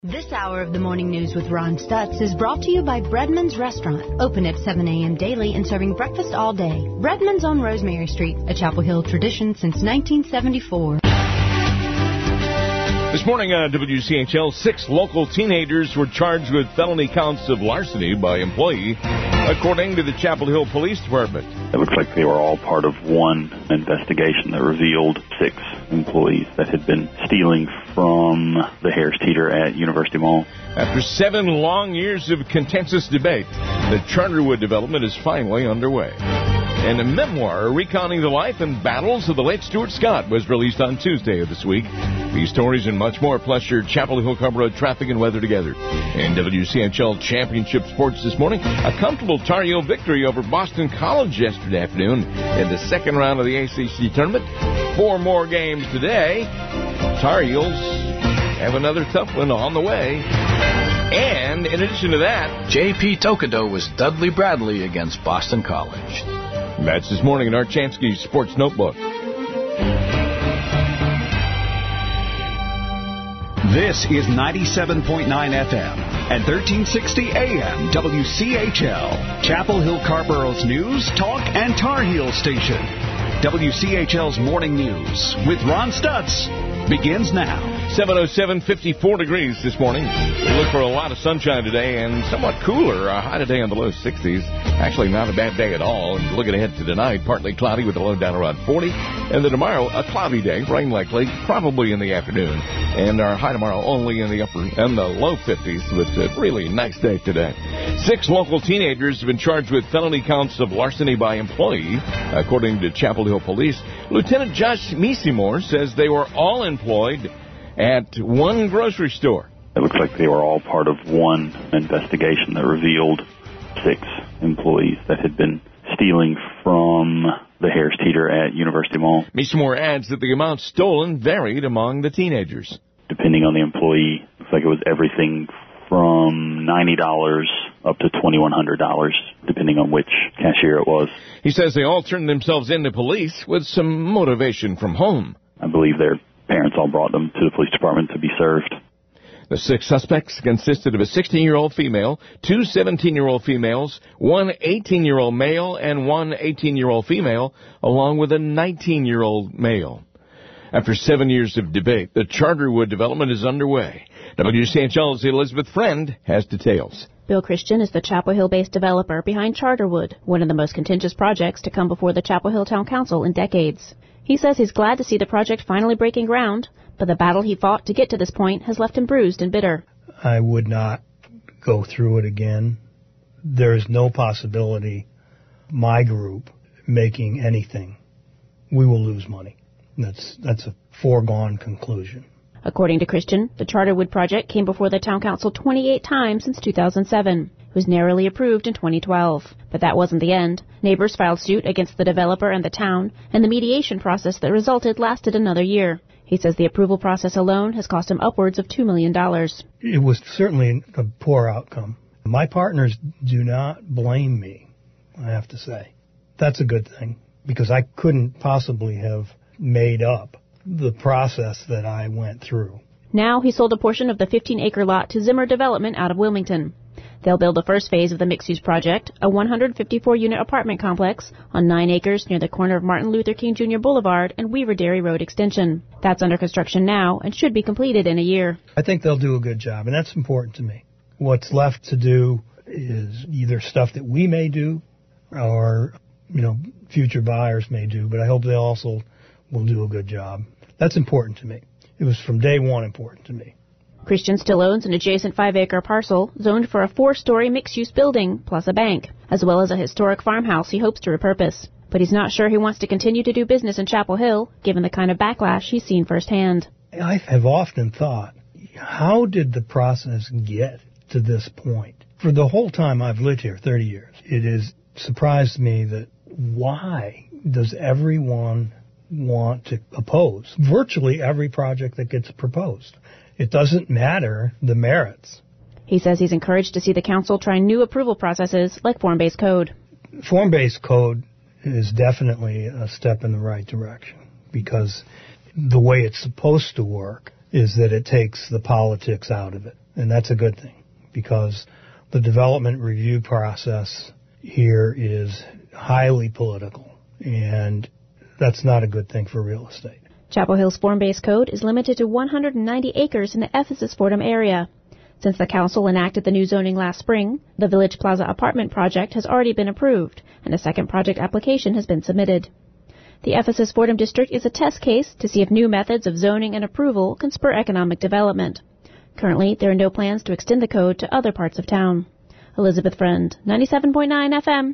This hour of the morning news with Ron Stutz is brought to you by Breadman's Restaurant, open at 7 a.m. daily and serving breakfast all day. Breadman's on Rosemary Street, a Chapel Hill tradition since 1974. This morning on WCHL, 6 local teenagers were charged with felony counts of larceny by employee, according to the Chapel Hill Police Department. It looks like they were all part of one investigation that revealed 6 employees that had been stealing from the Harris Teeter at University Mall. After 7 long years of contentious debate, the Charterwood development is finally underway. And a memoir recounting the life and battles of the late Stuart Scott was released on Tuesday of this week. These stories and much more, plus your Chapel Hill Club Road traffic and weather together. In WCHL Championship Sports this morning, a comfortable Tar Heel victory over Boston College yesterday afternoon in the second round of the ACC tournament. 4 more games today. Tar Heels have another tough one on the way. And in addition to that, J.P. Tokido was Dudley Bradley against Boston College. That's this morning in our Chansky Sports Notebook. This is 97.9 FM and 1360 AM WCHL, Chapel Hill Carborough's news, talk, and Tar Heel station. WCHL's Morning News with Ron Stutz begins now. 7:07, 54 degrees this morning. We look for a lot of sunshine today and somewhat cooler. A high today in the low 60s. Actually, not a bad day at all. And looking ahead to tonight, partly cloudy with a low down around 40. And then tomorrow, a cloudy day, rain likely, probably in the afternoon. And our high tomorrow only in the upper and the low 50s with a really nice day today. 6 local teenagers have been charged with felony counts of larceny by employee, according to Chapel Hill Police. Lieutenant Josh Meesemore says they were all employed at one grocery store. It looks like they were all part of one investigation that revealed 6 employees that had been stealing from the Harris Teeter at University Mall. Meesemore adds that the amount stolen varied among the teenagers. Depending on the employee, it looks like it was everything from $90 up to $2,100, depending on which cashier it was. He says they all turned themselves in to police with some motivation from home. I believe their parents all brought them to the police department to be served. The 6 suspects consisted of a 16-year-old female, 2 17-year-old females, 1 18-year-old male, and 1 18-year-old female, along with a 19-year-old male. After 7 years of debate, the Charterwood development is underway. WCHL's Elizabeth Friend has details. Bill Christian is the Chapel Hill-based developer behind Charterwood, one of the most contentious projects to come before the Chapel Hill Town Council in decades. He says he's glad to see the project finally breaking ground, but the battle he fought to get to this point has left him bruised and bitter. I would not go through it again. There is no possibility my group making anything. We will lose money. That's a foregone conclusion. According to Christian, the Charterwood project came before the Town Council 28 times since 2007. It was narrowly approved in 2012. But that wasn't the end. Neighbors filed suit against the developer and the town, and the mediation process that resulted lasted another year. He says the approval process alone has cost him upwards of $2 million. It was certainly a poor outcome. My partners do not blame me, I have to say. That's a good thing, because I couldn't possibly have made up the process that I went through. Now he sold a portion of the 15-acre lot to Zimmer Development out of Wilmington. They'll build the first phase of the mixed-use project, a 154-unit apartment complex on 9 acres near the corner of Martin Luther King Jr. Boulevard and Weaver Dairy Road Extension. That's under construction now and should be completed in a year. I think they'll do a good job, and that's important to me. What's left to do is either stuff that we may do or, future buyers may do, but I hope they also will do a good job. That's important to me. It was from day one important to me. Christian still owns an adjacent 5-acre parcel zoned for a 4-story mixed-use building plus a bank, as well as a historic farmhouse he hopes to repurpose. But he's not sure he wants to continue to do business in Chapel Hill, given the kind of backlash he's seen firsthand. I have often thought, how did the process get to this point? For the whole time I've lived here, 30 years, it has surprised me that why does everyone want to oppose virtually every project that gets proposed? It doesn't matter the merits. He says he's encouraged to see the council try new approval processes like form-based code. Form-based code is definitely a step in the right direction, because the way it's supposed to work is that it takes the politics out of it. And that's a good thing, because the development review process here is highly political, and that's not a good thing for real estate. Chapel Hill's form-based code is limited to 190 acres in the Ephesus-Fordham area. Since the council enacted the new zoning last spring, the Village Plaza apartment project has already been approved, and a second project application has been submitted. The Ephesus-Fordham district is a test case to see if new methods of zoning and approval can spur economic development. Currently, there are no plans to extend the code to other parts of town. Elizabeth Friend, 97.9 FM,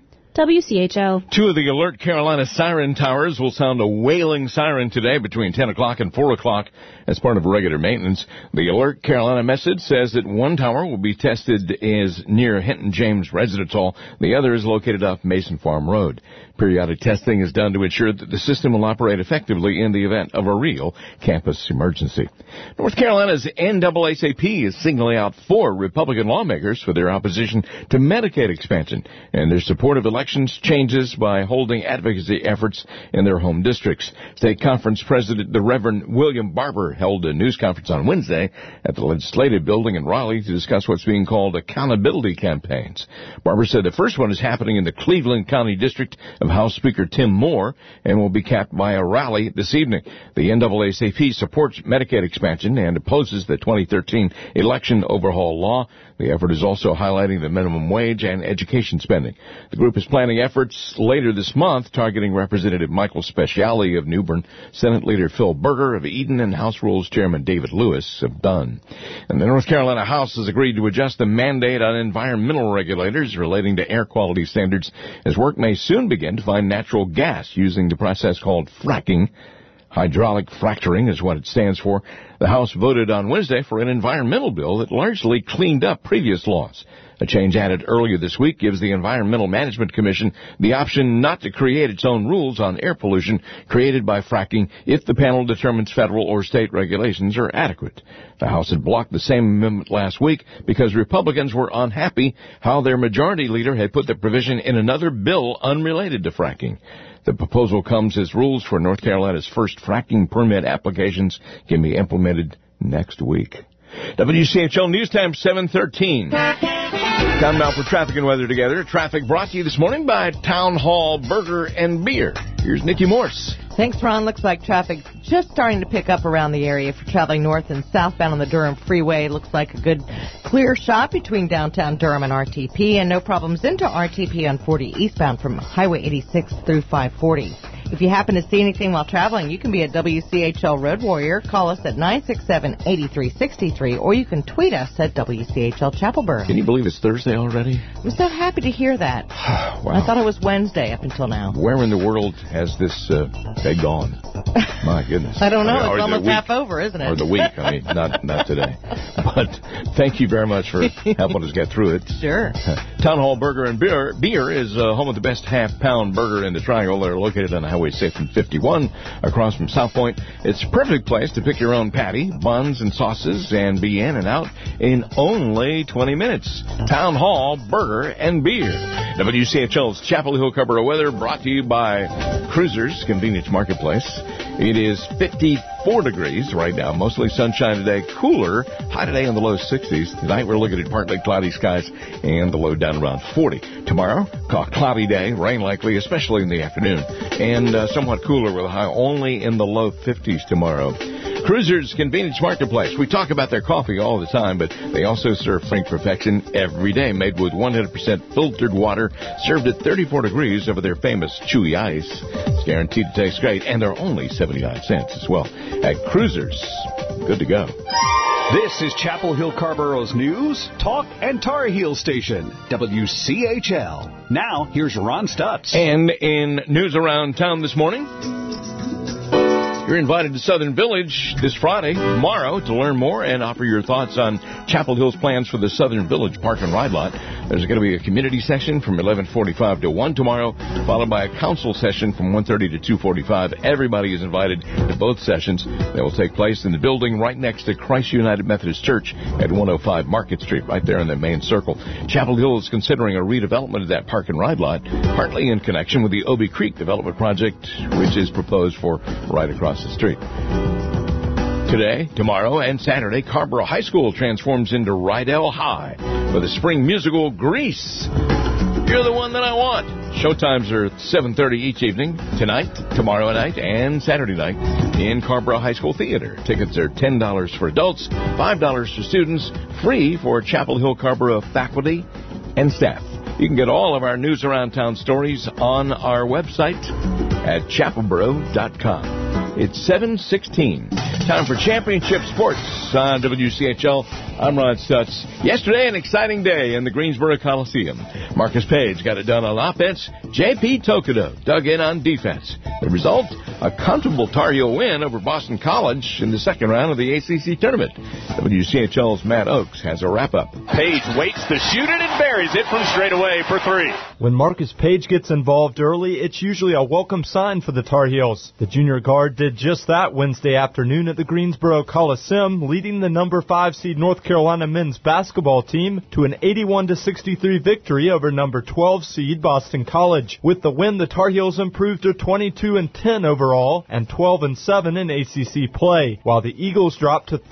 WCHL. 2 of the Alert Carolina siren towers will sound a wailing siren today between 10 o'clock and 4 o'clock as part of regular maintenance. The Alert Carolina message says that one tower will be tested as near Hinton James Residence Hall. The other is located off Mason Farm Road. Periodic testing is done to ensure that the system will operate effectively in the event of a real campus emergency. North Carolina's NAACP is singling out 4 Republican lawmakers for their opposition to Medicaid expansion and their support of elections changes by holding advocacy efforts in their home districts. State Conference President the Reverend William Barber held a news conference on Wednesday at the Legislative Building in Raleigh to discuss what's being called accountability campaigns. Barber said the first one is happening in the Cleveland County District of House Speaker Tim Moore and will be capped by a rally this evening. The NAACP supports Medicaid expansion and opposes the 2013 election overhaul law. The effort is also highlighting the minimum wage and education spending. The group is planning efforts later this month targeting Representative Michael Speciale of New Bern, Senate Leader Phil Berger of Eden, and House Rules Chairman David Lewis of Dunn. And the North Carolina House has agreed to adjust the mandate on environmental regulators relating to air quality standards as work may soon begin to find natural gas using the process called fracking. Hydraulic fracturing is what it stands for. The House voted on Wednesday for an environmental bill that largely cleaned up previous laws. A change added earlier this week gives the Environmental Management Commission the option not to create its own rules on air pollution created by fracking if the panel determines federal or state regulations are adequate. The House had blocked the same amendment last week because Republicans were unhappy how their majority leader had put the provision in another bill unrelated to fracking. The proposal comes as rules for North Carolina's first fracking permit applications can be implemented next week. WCHL News Time 7:13. Time now for traffic and weather together. Traffic brought to you this morning by Town Hall Burger and Beer. Here's Nikki Morse. Thanks, Ron. Looks like traffic just starting to pick up around the area. For traveling north and southbound on the Durham Freeway, looks like a good clear shot between downtown Durham and RTP, and no problems into RTP on 40 eastbound from Highway 86 through 540. If you happen to see anything while traveling, you can be a WCHL Road Warrior. Call us at 967-8363, or you can tweet us at WCHL Chapelboro. Can you believe it's Thursday already? I'm so happy to hear that. Wow. I thought it was Wednesday up until now. Where in the world has this day gone? My goodness. I don't know. It's almost half over, isn't it? Or the week. I mean, not today. But thank you very much for helping us get through it. Sure. Town Hall Burger and Beer is home of the best half-pound burger in the Triangle. They're located on Highway 6 and 51 across from South Point. It's a perfect place to pick your own patty, buns, and sauces and be in and out in only 20 minutes. Town Hall Burger and Beer. WCHL's Chapel Hill Carrboro weather brought to you by Cruisers Convenience Marketplace. It is 54 degrees right now. Mostly sunshine today. Cooler. High today in the low 60s. Tonight we're looking at partly cloudy skies and the low down around 40. Tomorrow, cloudy day. Rain likely, especially in the afternoon. And somewhat cooler with a high only in the low 50s tomorrow. Cruisers Convenience Marketplace. We talk about their coffee all the time, but they also serve Frank Perfection every day, made with 100% filtered water, served at 34 degrees over their famous chewy ice. It's guaranteed to taste great, and they're only 79 cents as well. At Cruisers, good to go. This is Chapel Hill Carrboro's news, talk, and Tar Heel station, WCHL. Now, here's Ron Stutz. And in news around town this morning, you're invited to Southern Village this Friday, tomorrow, to learn more and offer your thoughts on Chapel Hill's plans for the Southern Village Park and Ride Lot. There's going to be a community session from 11:45 to 1 tomorrow, followed by a council session from 1:30 to 2:45. Everybody is invited to both sessions. They will take place in the building right next to Christ United Methodist Church at 105 Market Street, right there in the main circle. Chapel Hill is considering a redevelopment of that park and ride lot, partly in connection with the Obie Creek development project, which is proposed for right across the street. Today, tomorrow, and Saturday, Carrboro High School transforms into Rydell High for the spring musical Grease. You're the one that I want. Showtimes are 7:30 each evening, tonight, tomorrow night, and Saturday night in Carrboro High School Theater. Tickets are $10 for adults, $5 for students, free for Chapel Hill Carrboro faculty and staff. You can get all of our news around town stories on our website at chapelboro.com. It's 7:16. Time for Championship Sports on WCHL. I'm Ron Stutz. Yesterday, an exciting day in the Greensboro Coliseum. Marcus Page got it done on offense. J.P. Tokido dug in on defense. The result, a comfortable Tar Heel win over Boston College in the second round of the ACC tournament. WCHL's Matt Oakes has a wrap-up. Page waits to shoot it and buries it from straight away for three. When Marcus Page gets involved early, it's usually a welcome sign for the Tar Heels. The junior guard did just that Wednesday afternoon at the Greensboro Coliseum, leading the number 5 seed North Carolina men's basketball team to an 81-63 victory over number 12 seed Boston College. With the win, the Tar Heels improved to 22-10 overall and 12-7 in ACC play, while the Eagles dropped to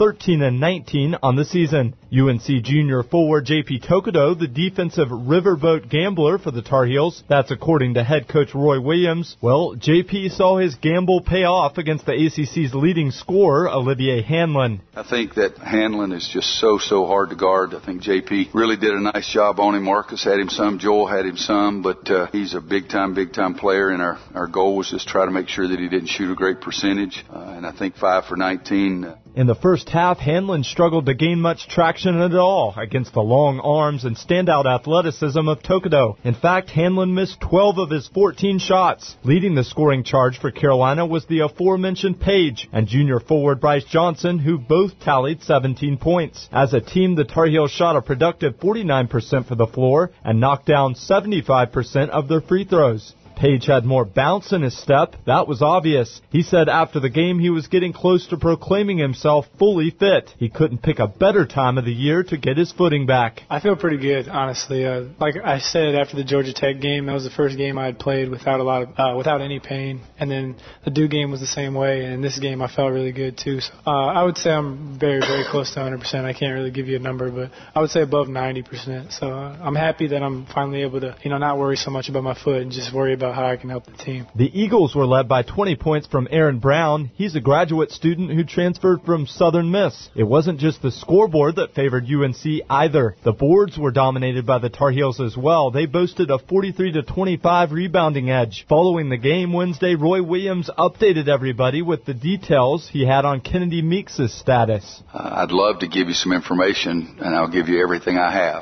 13-19 on the season. UNC junior forward J.P. Tokido, the defensive riverboat gambler for the Tar Heels. That's according to head coach Roy Williams. Well, J.P. saw his gamble pay off against the ACC's leading scorer, Olivier Hanlon. I think that Hanlon is just so hard to guard. I think J.P. really did a nice job on him. Marcus had him some, Joel had him some, but he's a big-time player, and our goal was just try to make sure that he didn't shoot a great percentage, and I think 5 for 19. In the first half, Hanlon struggled to gain much traction at all against the long arms and standout athleticism of Tokido. In fact, Hanlon missed 12 of his 14 shots. Leading the scoring charge for Carolina was the aforementioned Page and junior forward Bryce Johnson, who both tallied 17 points. As a team, the Tar Heels shot a productive 49% for the floor and knocked down 75% of their free throws. Page had more bounce in his step. That was obvious. He said after the game he was getting close to proclaiming himself fully fit. He couldn't pick a better time of the year to get his footing back. I feel pretty good, honestly. Like I said after the Georgia Tech game, that was the first game I had played without without any pain. And then the Duke game was the same way. And in this game I felt really good too. So I would say I'm very close to 100%. I can't really give you a number, but I would say above 90%. So I'm happy that I'm finally able to, not worry so much about my foot and just worry about how I can help the team. The Eagles were led by 20 points from Aaron Brown. He's a graduate student who transferred from Southern Miss. It wasn't just the scoreboard that favored UNC either. The boards were dominated by the Tar Heels as well. They boasted a 43-25 rebounding edge. Following the game Wednesday, Roy Williams updated everybody with the details he had on Kennedy Meeks' status. I'd love to give you some information, and I'll give you everything I have.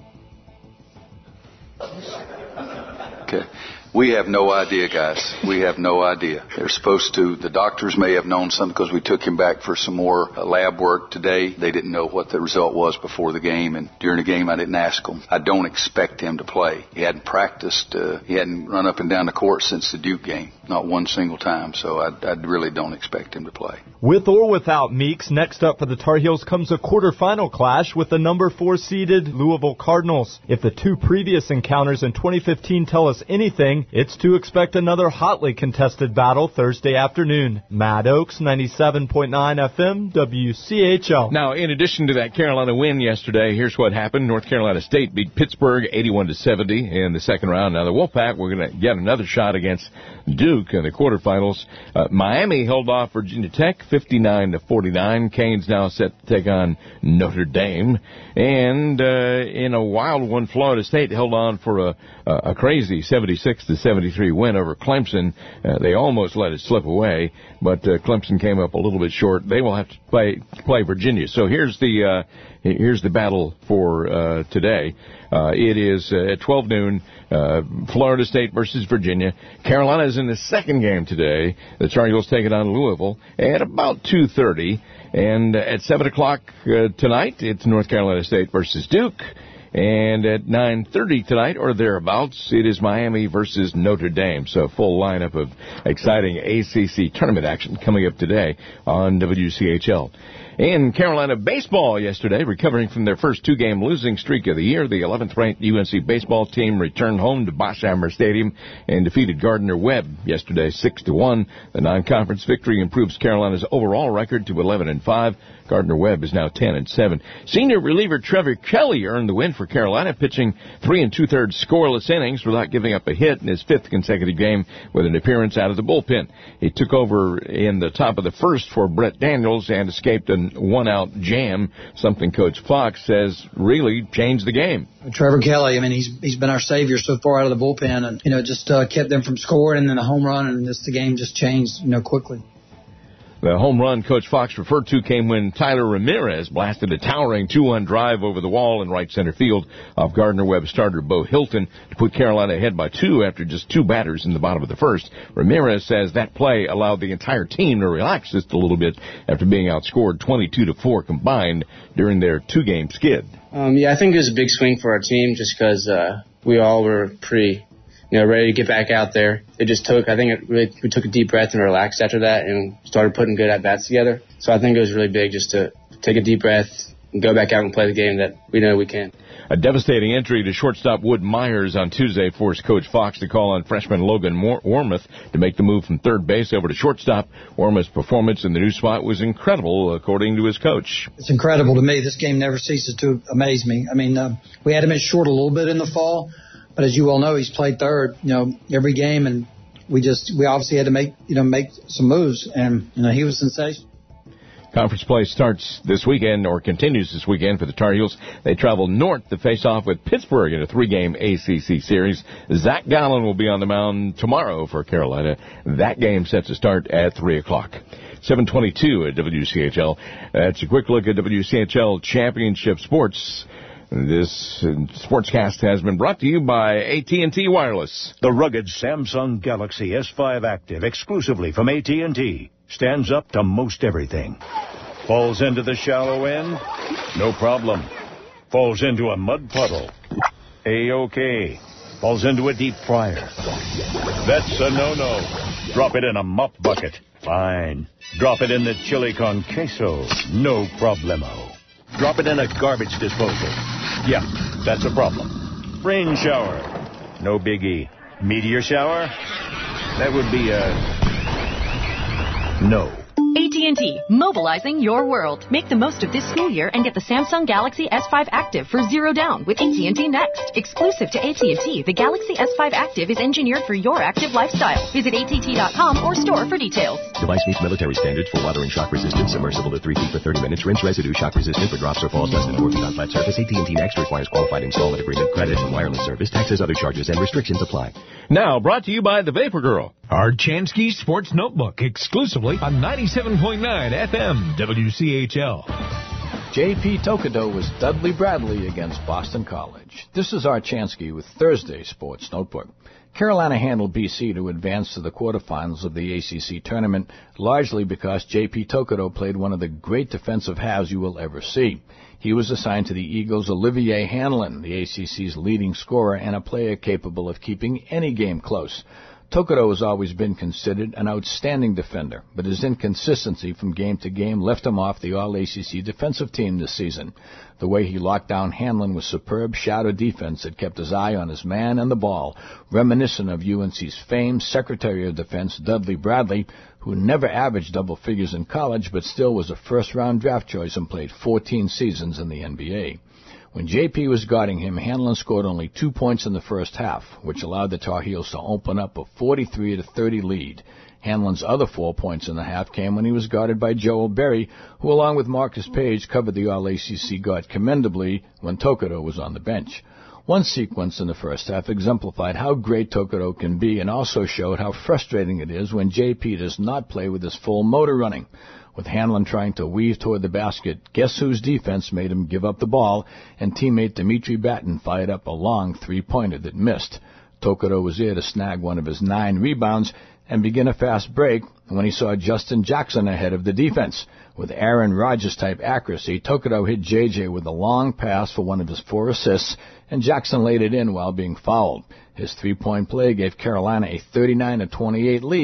Okay. We have no idea, guys. We have no idea. They're supposed to. The doctors may have known something because we took him back for some more lab work today. They didn't know what the result was before the game, and during the game I didn't ask them. I don't expect him to play. He hadn't practiced. He hadn't run up and down the court since the Duke game, not one single time, so I really don't expect him to play. With or without Meeks, next up for the Tar Heels comes a quarterfinal clash with the number 4 seeded Louisville Cardinals. If the two previous encounters in 2015 tell us anything, it's to expect another hotly contested battle Thursday afternoon. Matt Oakes, 97.9 FM, WCHL. Now, in addition to that Carolina win yesterday, here's what happened. North Carolina State beat Pittsburgh 81-70 in the second round. Now, the Wolfpack were going to get another shot against Duke in the quarterfinals. Miami held off Virginia Tech 59-49. Canes now set to take on Notre Dame. And in a wild one, Florida State held on for a crazy 76-73 win over Clemson. They almost let it slip away, but Clemson came up a little bit short. They will have to play Virginia. So here's the battle for today. It is at 12 noon, Florida State versus Virginia. Carolina is in the second game today. The Tar Heels take it on Louisville at about 2:30. And at 7 o'clock tonight, it's North Carolina State versus Duke. And at 9:30 tonight, or thereabouts, it is Miami versus Notre Dame. So a full lineup of exciting ACC tournament action coming up today on WCHL. In Carolina baseball yesterday, recovering from their first two-game losing streak of the year, the 11th-ranked UNC baseball team returned home to Boschhammer Stadium and defeated Gardner-Webb yesterday 6-1. The non-conference victory improves Carolina's overall record to 11-5. Gardner-Webb is now 10-7. Senior reliever Trevor Kelly earned the win for Carolina, pitching 3 2/3 scoreless innings without giving up a hit in his 5th consecutive game with an appearance out of the bullpen. He took over in the top of the first for Brett Daniels and escaped a one-out jam, something Coach Fox says really changed the game. Trevor Kelly, I mean, he's been our savior so far out of the bullpen, and just kept them from scoring, and then a home run, and the game just changed quickly. The home run Coach Fox referred to came when Tyler Ramirez blasted a towering 2-1 drive over the wall in right center field off Gardner-Webb starter Bo Hilton to put Carolina ahead by 2 after just 2 batters in the bottom of the first. Ramirez says that play allowed the entire team to relax just a little bit after being outscored 22-4 combined during their 2-game skid. I think it was a big swing for our team just because we all were pretty ready to get back out there. We took a deep breath and relaxed after that and started putting good at-bats together. So I think it was really big just to take a deep breath and go back out and play the game that we know we can. A devastating injury to shortstop Wood Myers on Tuesday forced Coach Fox to call on freshman Logan Wormuth to make the move from third base over to shortstop. Wormuth's performance in the new spot was incredible, according to his coach. It's incredible to me. This game never ceases to amaze me. I mean, we had him in short a little bit in the fall, but as you all know, he's played third, every game, and we obviously had to make some moves, and he was sensational. Conference play starts this weekend, or continues this weekend for the Tar Heels. They travel north to face off with Pittsburgh in a 3-game ACC series. Zach Gallen will be on the mound tomorrow for Carolina. That game sets to start at 3 o'clock. 7:22 at WCHL. That's a quick look at WCHL Championship Sports. This sportscast has been brought to you by AT&T Wireless. The rugged Samsung Galaxy S5 Active, exclusively from AT&T, stands up to most everything. Falls into the shallow end? No problem. Falls into a mud puddle? A-OK. Falls into a deep fryer? That's a no-no. Drop it in a mop bucket? Fine. Drop it in the chili con queso? No problemo. Drop it in a garbage disposal? Yeah, that's a problem. Rain shower? No biggie. Meteor shower? That would be no. AT&T, mobilizing your world. Make the most of this school year and get the Samsung Galaxy S5 Active for $0 down with AT&T Next. Exclusive to AT&T, the Galaxy S5 Active is engineered for your active lifestyle. Visit att.com or store for details. Device meets military standards for water and shock resistance, submersible to 3 feet for 30 minutes, rinse residue, shock resistant for drops or falls, dust, and working on flat surface. AT&T Next requires qualified installment agreement, credit, and wireless service. Taxes, other charges, and restrictions apply. Now, brought to you by the Vapor Girl. Art Chansky Sports Notebook, exclusively on 97.9 FM WCHL. J.P. Tokido was Dudley Bradley against Boston College. This is Art Chansky with Thursday Sports Notebook. Carolina handled BC to advance to the quarterfinals of the ACC tournament, largely because J.P. Tokido played one of the great defensive halves you will ever see. He was assigned to the Eagles' Olivier Hanlon, the ACC's leading scorer and a player capable of keeping any game close. Tokido has always been considered an outstanding defender, but his inconsistency from game to game left him off the All-ACC defensive team this season. The way he locked down Hanlon with superb shadow defense that kept his eye on his man and the ball, reminiscent of UNC's famed Secretary of Defense Dudley Bradley, who never averaged double figures in college but still was a first-round draft choice and played 14 seasons in the NBA. When J.P. was guarding him, Hanlon scored only 2 points in the first half, which allowed the Tar Heels to open up a 43-30 lead. Hanlon's other 4 points in the half came when he was guarded by Joel Berry, who along with Marcus Page covered the All-ACC guard commendably when Tokido was on the bench. One sequence in the first half exemplified how great Tokido can be and also showed how frustrating it is when J.P. does not play with his full motor running. With Hanlon trying to weave toward the basket, guess whose defense made him give up the ball, and teammate Dimitri Batten fired up a long three-pointer that missed. Tokido was there to snag one of his 9 rebounds and begin a fast break when he saw Justin Jackson ahead of the defense. With Aaron Rodgers-type accuracy, Tokido hit J.J. with a long pass for one of his 4 assists, and Jackson laid it in while being fouled. His three-point play gave Carolina a 39-28 lead,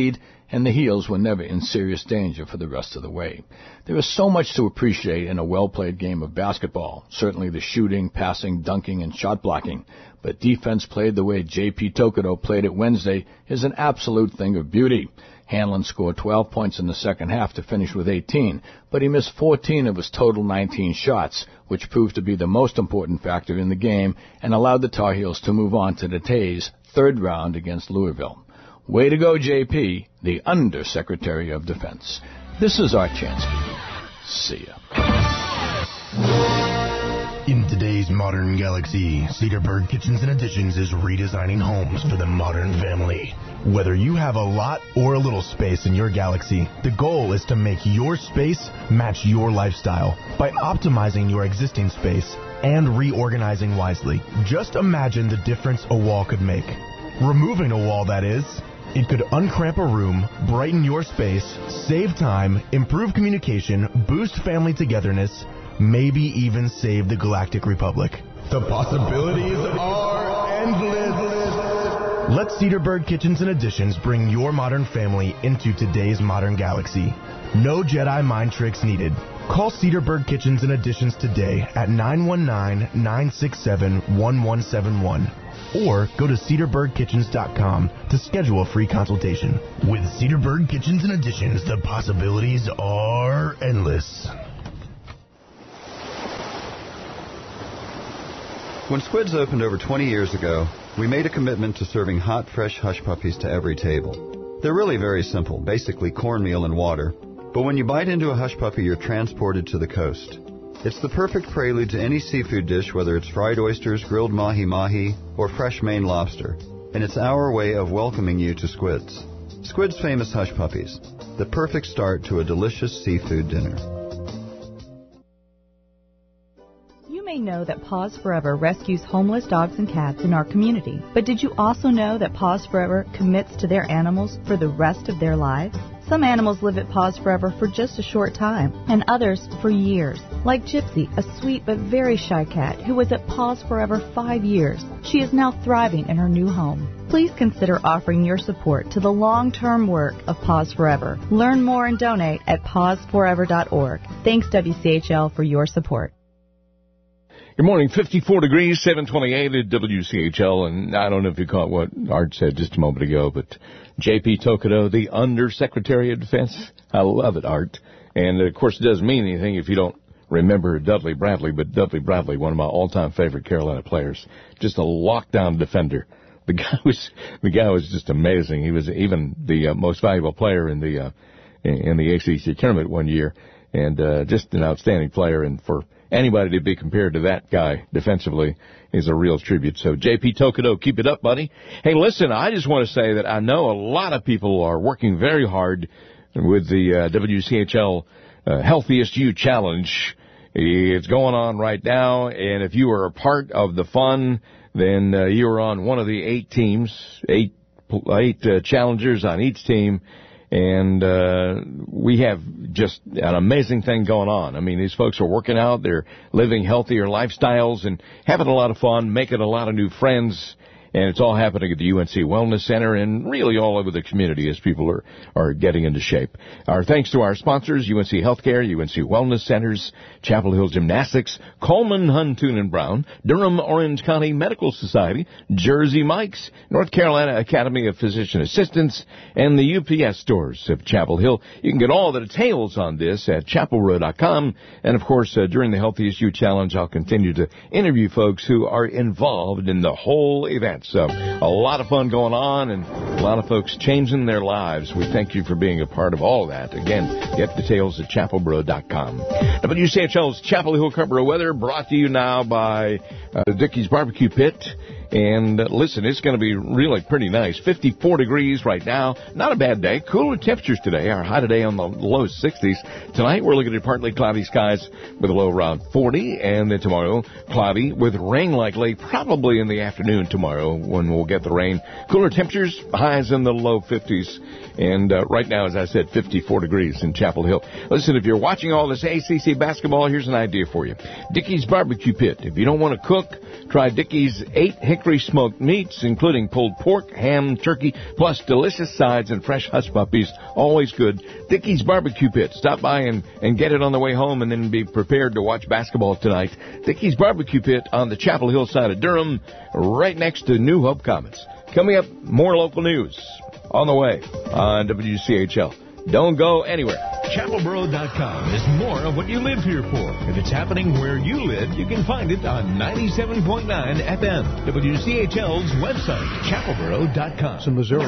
and the Heels were never in serious danger for the rest of the way. There is so much to appreciate in a well-played game of basketball, certainly the shooting, passing, dunking, and shot blocking, but defense played the way J.P. Tokido played it Wednesday is an absolute thing of beauty. Hanlon scored 12 points in the second half to finish with 18, but he missed 14 of his total 19 shots, which proved to be the most important factor in the game and allowed the Tar Heels to move on to today's third round against Louisville. Way to go, JP, the Undersecretary of Defense. This is Art Chansky. See ya. In today's modern galaxy, Cedarburg Kitchens and Additions is redesigning homes for the modern family. Whether you have a lot or a little space in your galaxy, the goal is to make your space match your lifestyle by optimizing your existing space and reorganizing wisely. Just imagine the difference a wall could make. Removing a wall, that is. It could uncramp a room, brighten your space, save time, improve communication, boost family togetherness, maybe even save the Galactic Republic. The possibilities are endless. Let Cedarburg Kitchens and Additions bring your modern family into today's modern galaxy. No Jedi mind tricks needed. Call Cedarburg Kitchens and Additions today at 919-967-1171 or go to cedarburgkitchens.com to schedule a free consultation. With Cedarburg Kitchens and Additions, the possibilities are endless. When Squids opened over 20 years ago, we made a commitment to serving hot, fresh hush puppies to every table. They're really very simple, basically cornmeal and water. But when you bite into a hush puppy, you're transported to the coast. It's the perfect prelude to any seafood dish, whether it's fried oysters, grilled mahi-mahi, or fresh Maine lobster. And it's our way of welcoming you to Squids. Squids Famous Hush Puppies, the perfect start to a delicious seafood dinner. You may know that Paws Forever rescues homeless dogs and cats in our community. But did you also know that Paws Forever commits to their animals for the rest of their lives? Some animals live at Paws Forever for just a short time, and others for years. Like Gypsy, a sweet but very shy cat who was at Paws Forever 5 years. She is now thriving in her new home. Please consider offering your support to the long-term work of Paws Forever. Learn more and donate at pawsforever.org. Thanks, WCHL, for your support. Good morning, 54 degrees, 728 at WCHL, and I don't know if you caught what Art said just a moment ago, but J.P. Tokido, the Undersecretary of Defense. I love it, Art. And, of course, it doesn't mean anything if you don't remember Dudley Bradley, but Dudley Bradley, one of my all-time favorite Carolina players, just a lockdown defender. The guy was just amazing. He was even the most valuable player in the ACC tournament one year, and just an outstanding player, and for anybody to be compared to that guy defensively is a real tribute. So, J.P. Tokido, keep it up, buddy. Hey, listen, I just want to say that I know a lot of people are working very hard with the WCHL Healthiest You Challenge. It's going on right now, and if you are a part of the fun, then you are on one of the 8 teams, eight challengers on each team. And we have just an amazing thing going on. I mean, these folks are working out, they're living healthier lifestyles and having a lot of fun, making a lot of new friends. And it's all happening at the UNC Wellness Center and really all over the community as people are getting into shape. Our thanks to our sponsors, UNC Healthcare, UNC Wellness Centers, Chapel Hill Gymnastics, Coleman, Huntoon and Brown, Durham Orange County Medical Society, Jersey Mike's, North Carolina Academy of Physician Assistants, and the UPS stores of Chapel Hill. You can get all the details on this at chapelrow.com. And, of course, during the Healthiest You Challenge, I'll continue to interview folks who are involved in the whole event. So a lot of fun going on and a lot of folks changing their lives. We thank you for being a part of all of that. Again, get details at chapelboro.com. WCHL's Chapel Hill Carrboro weather brought to you now by Dickey's Barbecue Pit. And listen, it's going to be really pretty nice. 54 degrees right now. Not a bad day. Cooler temperatures today. Our high today on the low 60s. Tonight we're looking at partly cloudy skies with a low around 40. And then tomorrow, cloudy with rain likely probably in the afternoon tomorrow when we'll get the rain. Cooler temperatures, highs in the low 50s. And right now, as I said, 54 degrees in Chapel Hill. Listen, if you're watching all this ACC basketball, here's an idea for you. Dickey's Barbecue Pit. If you don't want to cook, try Dickey's 8 Hickory hickory smoked meats, including pulled pork, ham, turkey, plus delicious sides and fresh hush puppies. Always good. Dickey's Barbecue Pit. Stop by and get it on the way home and then be prepared to watch basketball tonight. Dickey's Barbecue Pit on the Chapel Hill side of Durham, right next to New Hope Commons. Coming up, more local news on the way on WCHL. Don't go anywhere. ChapelBoro.com is more of what you live here for. If it's happening where you live, you can find it on 97.9 FM. WCHL's website, ChapelBoro.com. In Missouri.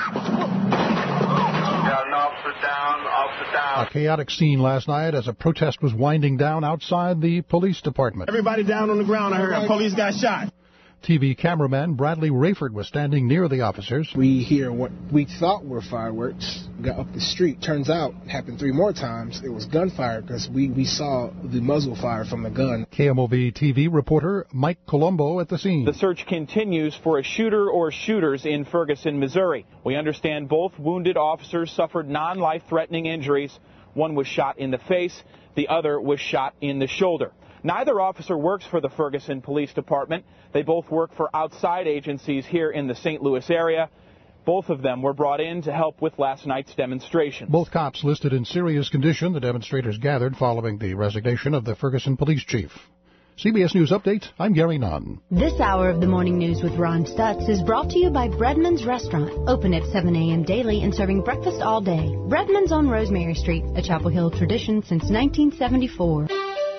Officer down. A chaotic scene last night as a protest was winding down outside the police department. Everybody down on the ground. I heard police got shot. TV cameraman Bradley Rayford was standing near the officers. We hear what we thought were fireworks, got up the street. Turns out, it happened 3 more times. It was gunfire because we saw the muzzle fire from the gun. KMOV TV reporter Mike Colombo at the scene. The search continues for a shooter or shooters in Ferguson, Missouri. We understand both wounded officers suffered non-life-threatening injuries. One was shot in the face, the other was shot in the shoulder. Neither officer works for the Ferguson Police Department. They both work for outside agencies here in the St. Louis area. Both of them were brought in to help with last night's demonstration. Both cops listed in serious condition. The demonstrators gathered following the resignation of the Ferguson police chief. CBS News Update, I'm Gary Nunn. This hour of the Morning News with Ron Stutz is brought to you by Breadman's Restaurant, open at 7 a.m. daily and serving breakfast all day. Breadman's on Rosemary Street, a Chapel Hill tradition since 1974.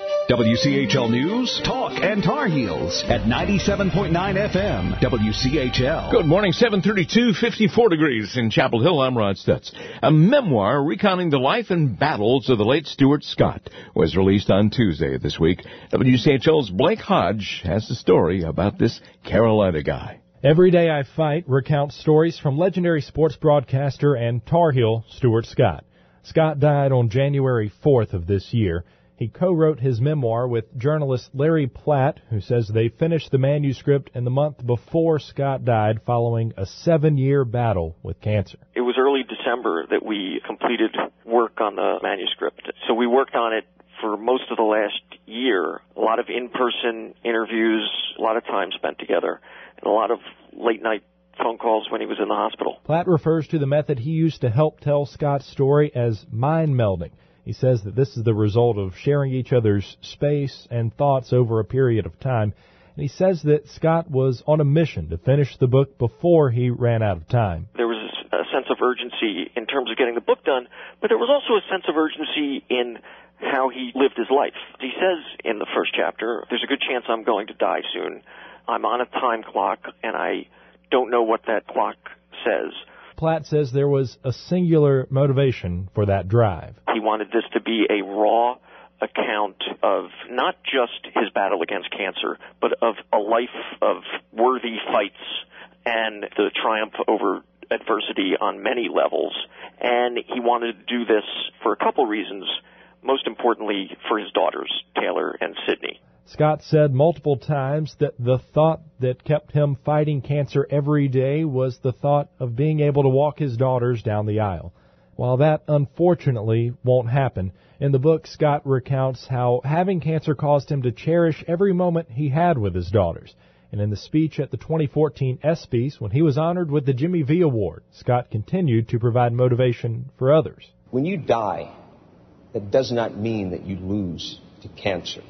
WCHL News, Talk, and Tar Heels at 97.9 FM, WCHL. Good morning, 7:32, 54 degrees in Chapel Hill. I'm Rod Stutz. A memoir recounting the life and battles of the late Stuart Scott was released on Tuesday of this week. WCHL's Blake Hodge has the story about this Carolina guy. Every Day I Fight recounts stories from legendary sports broadcaster and Tar Heel Stuart Scott. Scott died on January 4th of this year. He co-wrote his memoir with journalist Larry Platt, who says they finished the manuscript in the month before Scott died following a 7-year battle with cancer. It was early December that we completed work on the manuscript. So we worked on it for most of the last year. A lot of in-person interviews, a lot of time spent together, and a lot of late-night phone calls when he was in the hospital. Platt refers to the method he used to help tell Scott's story as mind melding. He says that this is the result of sharing each other's space and thoughts over a period of time. And he says that Scott was on a mission to finish the book before he ran out of time. There was a sense of urgency in terms of getting the book done, but there was also a sense of urgency in how he lived his life. He says in the first chapter, there's a good chance I'm going to die soon. I'm on a time clock, and I don't know what that clock says. Platt says there was a singular motivation for that drive. He wanted this to be a raw account of not just his battle against cancer, but of a life of worthy fights and the triumph over adversity on many levels. And he wanted to do this for a couple reasons, most importantly for his daughters, Taylor and Sydney. Scott said multiple times that the thought that kept him fighting cancer every day was the thought of being able to walk his daughters down the aisle. While that unfortunately won't happen, in the book Scott recounts how having cancer caused him to cherish every moment he had with his daughters. And in the speech at the 2014 ESPYs, when he was honored with the Jimmy V Award, Scott continued to provide motivation for others. When you die, that does not mean that you lose to cancer.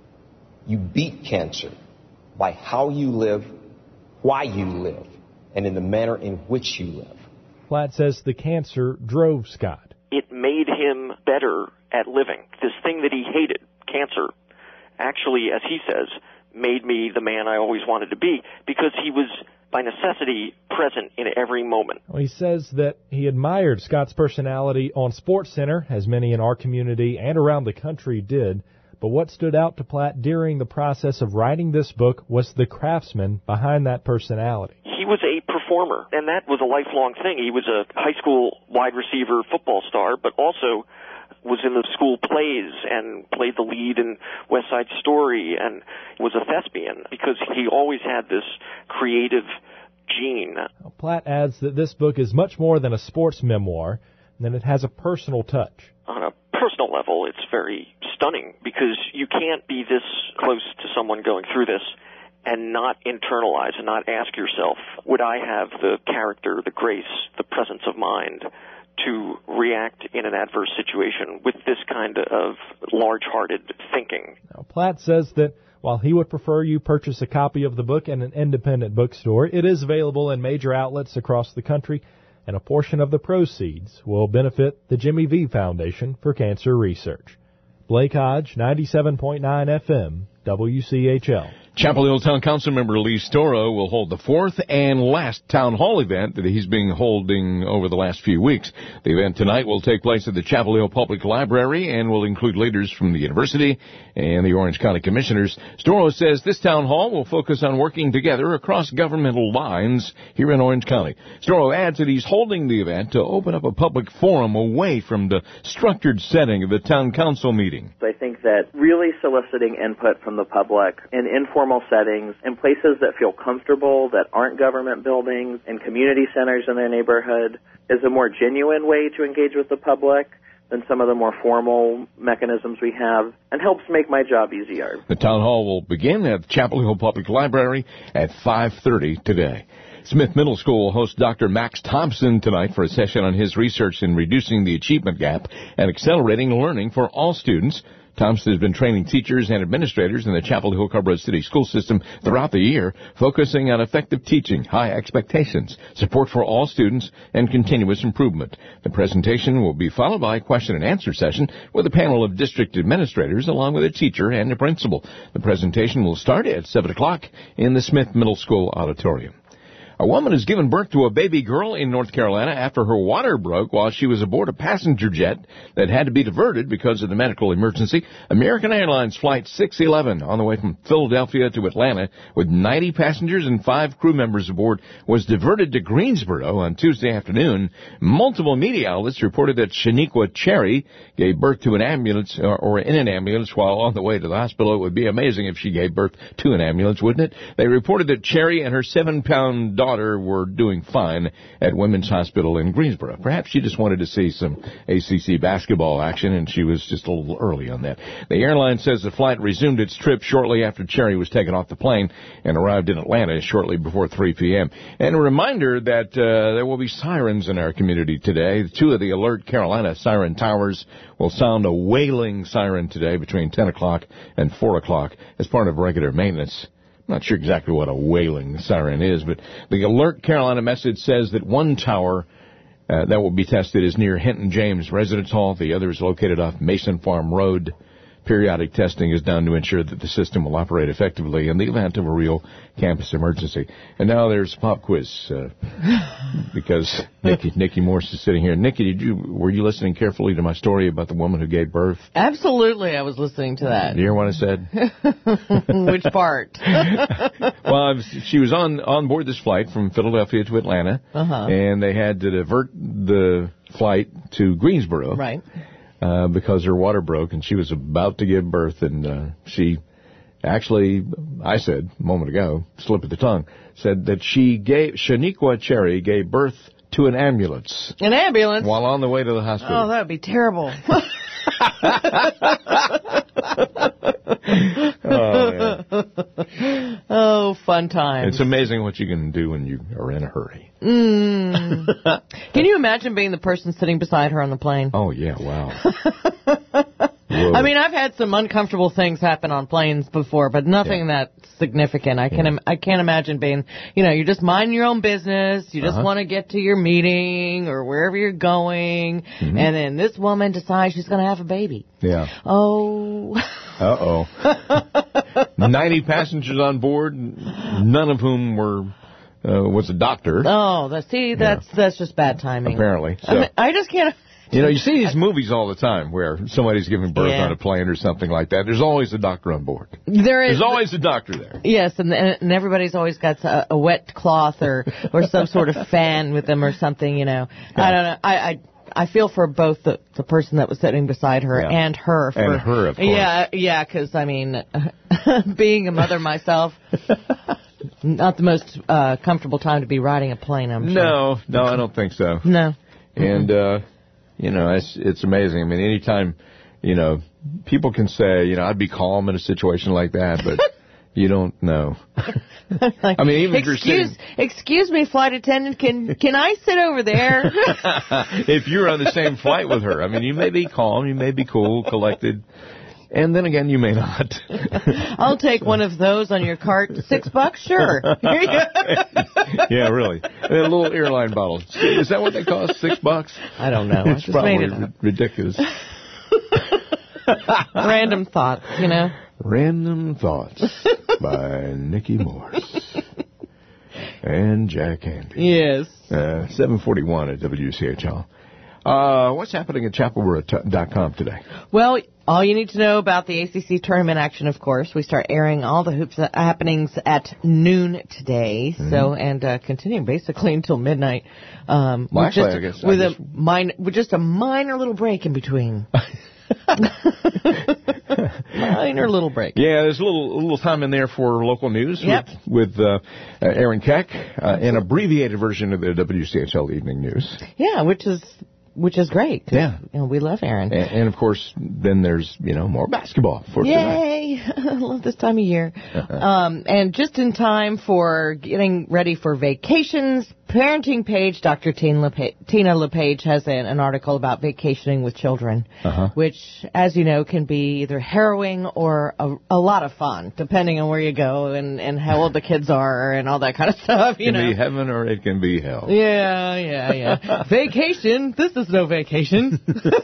You beat cancer by how you live, why you live, and in the manner in which you live. Platt says the cancer drove Scott. It made him better at living. This thing that he hated, cancer, actually, as he says, made me the man I always wanted to be because he was, by necessity, present in every moment. Well, he says that he admired Scott's personality on SportsCenter, as many in our community and around the country did. But what stood out to Platt during the process of writing this book was the craftsman behind that personality. He was a performer, and that was a lifelong thing. He was a high school wide receiver football star, but also was in the school plays and played the lead in West Side Story and was a thespian because he always had this creative gene. Platt adds that this book is much more than a sports memoir, and that it has a personal touch. On a personal level, it's very stunning because you can't be this close to someone going through this and not internalize and not ask yourself, would I have the character, the grace, the presence of mind to react in an adverse situation with this kind of large-hearted thinking? Now, Platt says that while he would prefer you purchase a copy of the book in an independent bookstore, it is available in major outlets across the country, and a portion of the proceeds will benefit the Jimmy V Foundation for Cancer Research. Blake Hodge, 97.9 FM, WCHL. Chapel Hill Town Council member Lee Storo will hold the fourth and last town hall event that he's been holding over the last few weeks. The event tonight will take place at the Chapel Hill Public Library and will include leaders from the university and the Orange County Commissioners. Storo says this town hall will focus on working together across governmental lines here in Orange County. Storo adds that he's holding the event to open up a public forum away from the structured setting of the town council meeting. I think that really soliciting input from the public in informal settings, in places that feel comfortable, that aren't government buildings, and community centers in their neighborhood, is a more genuine way to engage with the public than some of the more formal mechanisms we have, and helps make my job easier. The town hall will begin at the Chapel Hill Public Library at 5:30 today. Smith Middle School will host Dr. Max Thompson tonight for a session on his research in reducing the achievement gap and accelerating learning for all students. Thompson has been training teachers and administrators in the Chapel Hill Carrboro City school system throughout the year, focusing on effective teaching, high expectations, support for all students, and continuous improvement. The presentation will be followed by a question and answer session with a panel of district administrators along with a teacher and a principal. The presentation will start at 7 o'clock in the Smith Middle School auditorium. A woman has given birth to a baby girl in North Carolina after her water broke while she was aboard a passenger jet that had to be diverted because of the medical emergency. American Airlines Flight 611 on the way from Philadelphia to Atlanta with 90 passengers and 5 crew members aboard was diverted to Greensboro on Tuesday afternoon. Multiple media outlets reported that Shaniqua Cherry gave birth to an ambulance or in an ambulance while on the way to the hospital. It would be amazing if she gave birth to an ambulance, wouldn't it? They reported that Cherry and her 7-pound daughter were doing fine at Women's Hospital in Greensboro. Perhaps she just wanted to see some ACC basketball action, and she was just a little early on that. The airline says the flight resumed its trip shortly after Cherry was taken off the plane and arrived in Atlanta shortly before 3 p.m. And a reminder that there will be sirens in our community today. 2 of the Alert Carolina siren towers will sound a wailing siren today between 10 o'clock and 4 o'clock as part of regular maintenance. I'm not sure exactly what a wailing siren is, but the Alert Carolina message says that one tower that will be tested is near Hinton James Residence Hall. The other is located off Mason Farm Road. Periodic testing is done to ensure that the system will operate effectively in the event of a real campus emergency. And now there's a pop quiz because Nikki Morse is sitting here. Nikki, were you listening carefully to my story about the woman who gave birth? Absolutely, I was listening to that. Do you hear what I said? Which part? Well, she was on board this flight from Philadelphia to Atlanta, and they had to divert the flight to Greensboro. Right. Because her water broke and she was about to give birth, and she actually, I said a moment ago, slip of the tongue, said that Shaniqua Cherry gave birth to an ambulance. An ambulance? While on the way to the hospital. Oh, that would be terrible. Oh, fun time. It's amazing what you can do when you are in a hurry. Can you imagine being the person sitting beside her on the plane? Oh, yeah, wow. I mean, I've had some uncomfortable things happen on planes before, but nothing that significant. I can't imagine being, you just mind your own business. You just want to get to your meeting or wherever you're going, and then this woman decides she's going to have a baby. Yeah. Oh. Uh-oh. 90 passengers on board, none of whom was a doctor. Oh, that's just bad timing. Apparently. So. I just can't. You see these movies all the time where somebody's giving birth on a plane or something like that. There's always a doctor on board. There's always a doctor there. Yes, and everybody's always got a wet cloth or some sort of fan with them or something, Yeah. I don't know. I feel for both the person that was sitting beside her and her. And her, of course. Yeah, because, I mean, being a mother myself, not the most comfortable time to be riding a plane, I'm sure. No, I don't think so. No. And, it's amazing. I mean, anytime, people can say, I'd be calm in a situation like that, but you don't know. Like, I mean, even if you're sitting... Excuse me, flight attendant, can I sit over there? If you're on the same flight with her, I mean, you may be calm, you may be cool, collected, and then again, you may not. I'll take one of those on your cart. $6? Sure. Here you go. Yeah, really. And a little airline bottle. Is that what they cost? $6? I don't know. It's probably ridiculous. Random thoughts, you know. Random Thoughts by Nikki Morse and Jack Handy. Yes. 7:41 at WCHL. What's happening at chapelboro.com today? Well, all you need to know about the ACC tournament action, of course. We start airing all the hoops happenings at noon today, and continuing basically until midnight. Well, actually, I guess with just a minor little break in between. Minor little break. Yeah, there's a little time in there for local news with Aaron Keck, an abbreviated version of the WCHL Evening News. Yeah, which is great. Yeah, we love Aaron. And of course, then there's more basketball for tonight. Yay! I love this time of year. And just in time for getting ready for vacations, parenting page, Dr. Tina LePage has an article about vacationing with children, which, as you know, can be either harrowing or a lot of fun, depending on where you go and how old the kids are and all that kind of stuff. It can be heaven or it can be hell. Yeah. Vacation. This is no vacation.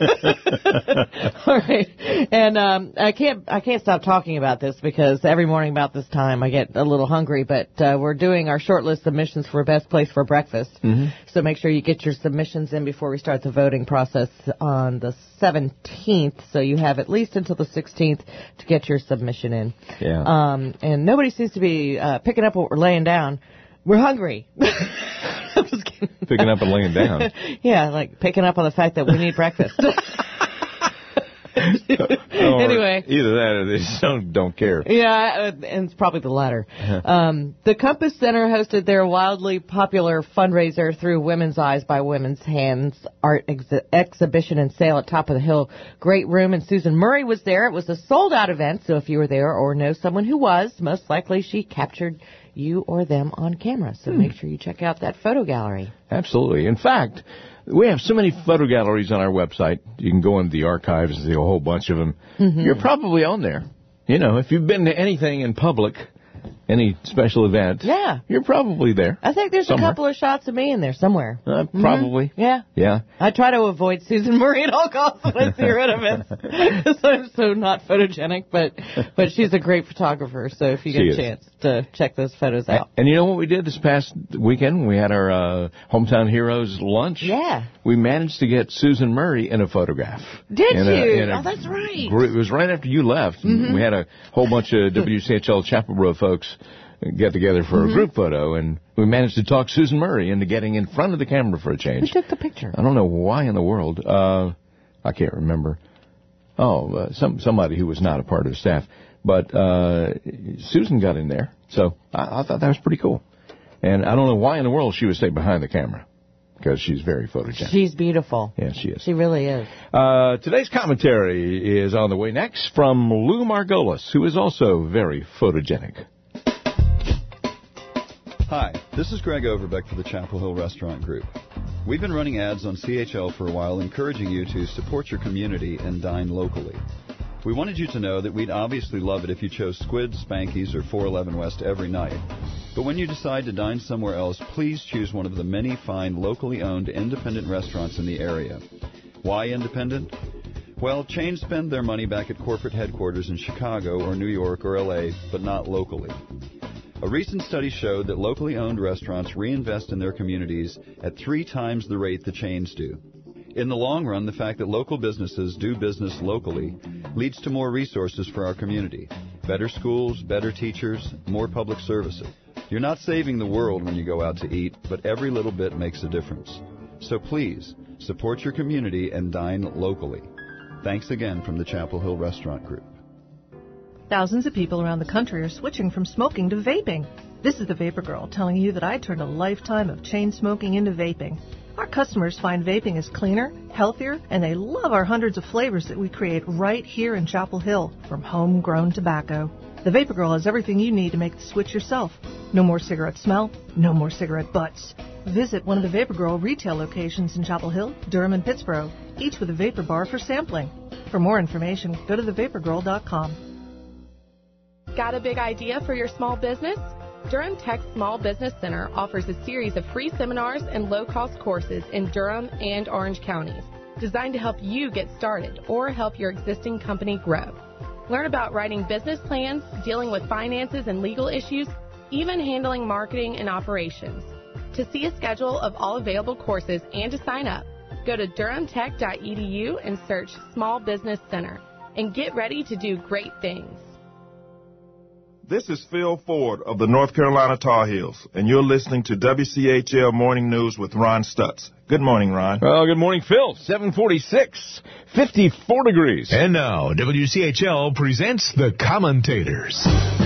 All right. And I can't stop talking about this because every morning about this time I get a little hungry, but we're doing our shortlist submissions for Best Place for Breakfast. So make sure you get your submissions in before we start the voting process on the 17th. So you have at least until the 16th to get your submission in. Yeah. And nobody seems to be picking up what we're laying down. We're hungry. I'm just kidding. Picking up and laying down. Yeah, like picking up on the fact that we need breakfast. Anyway. Either that or they just don't care. Yeah, and it's probably the latter. The Compass Center hosted their wildly popular fundraiser through Women's Eyes by Women's Hands art exhibition and sale at Top of the Hill. Great room, and Susan Murray was there. It was a sold-out event, so if you were there or know someone who was, most likely she captured you or them on camera. So make sure you check out that photo gallery. Absolutely. In fact, we have so many photo galleries on our website. You can go into the archives and see a whole bunch of them. You're probably on there. If you've been to anything in public, any special event, you're probably there. I think there's somewhere. A couple of shots of me in there somewhere. Probably. Yeah. I try to avoid Susan Murray at all costs when I see her at events because I'm so not photogenic, but she's a great photographer, so if you get a chance to check those photos out. And you know what we did this past weekend? We had our Hometown Heroes lunch. Yeah. We managed to get Susan Murray in a photograph. Did you? That's right. It was right after you left. We had a whole bunch of WCHL Chapelboro folks get together for a group photo, and we managed to talk Susan Murray into getting in front of the camera for a change. Who took the picture? I don't know why in the world. I can't remember. Somebody who was not a part of the staff. But Susan got in there, so I thought that was pretty cool. And I don't know why in the world she would stay behind the camera, because she's very photogenic. She's beautiful. Yeah, she is. She really is. Today's commentary is on the way next from Lou Margolis, who is also very photogenic. Hi, this is Greg Overbeck for the Chapel Hill Restaurant Group. We've been running ads on CHL for a while encouraging you to support your community and dine locally. We wanted you to know that we'd obviously love it if you chose Squid, Spanky's, or 411 West every night. But when you decide to dine somewhere else, please choose one of the many fine locally owned independent restaurants in the area. Why independent? Well, chains spend their money back at corporate headquarters in Chicago or New York or LA, but not locally. A recent study showed that locally owned restaurants reinvest in their communities at 3 times the rate the chains do. In the long run, the fact that local businesses do business locally leads to more resources for our community. Better schools, better teachers, more public services. You're not saving the world when you go out to eat, but every little bit makes a difference. So please, support your community and dine locally. Thanks again from the Chapel Hill Restaurant Group. Thousands of people around the country are switching from smoking to vaping. This is the Vapor Girl telling you that I turned a lifetime of chain smoking into vaping. Our customers find vaping is cleaner, healthier, and they love our hundreds of flavors that we create right here in Chapel Hill from homegrown tobacco. The Vapor Girl has everything you need to make the switch yourself. No more cigarette smell, no more cigarette butts. Visit one of the Vapor Girl retail locations in Chapel Hill, Durham, and Pittsburgh, each with a vapor bar for sampling. For more information, go to thevaporgirl.com. Got a big idea for your small business? Durham Tech Small Business Center offers a series of free seminars and low-cost courses in Durham and Orange counties, designed to help you get started or help your existing company grow. Learn about writing business plans, dealing with finances and legal issues, even handling marketing and operations. To see a schedule of all available courses and to sign up, go to durhamtech.edu and search Small Business Center and get ready to do great things. This is Phil Ford of the North Carolina Tar Heels, and you're listening to WCHL Morning News with Ron Stutz. Good morning, Ron. Well, good morning, Phil. 746, 54 degrees. And now, WCHL presents The Commentators.